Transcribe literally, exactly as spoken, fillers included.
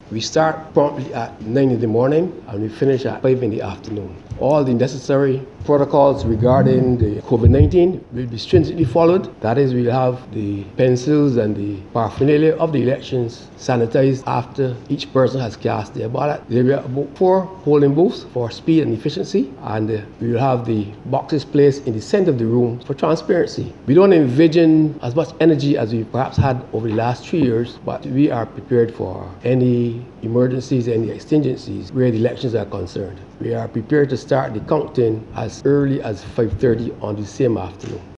We start promptly at nine in the morning and we finish at five in the afternoon. All the necessary protocols regarding the COVID nineteen will be stringently followed. That is, we'll have the pencils and the paraphernalia of the elections sanitized after each person has cast their ballot. There will be about four polling booths for speed and efficiency, and uh, we will have the boxes placed in the center of the room for transparency. We don't envision as much energy as we perhaps had over the last three years, but we are prepared for any emergencies, any exigencies where the elections are concerned. We are prepared to start the counting as early as five thirty on the same afternoon.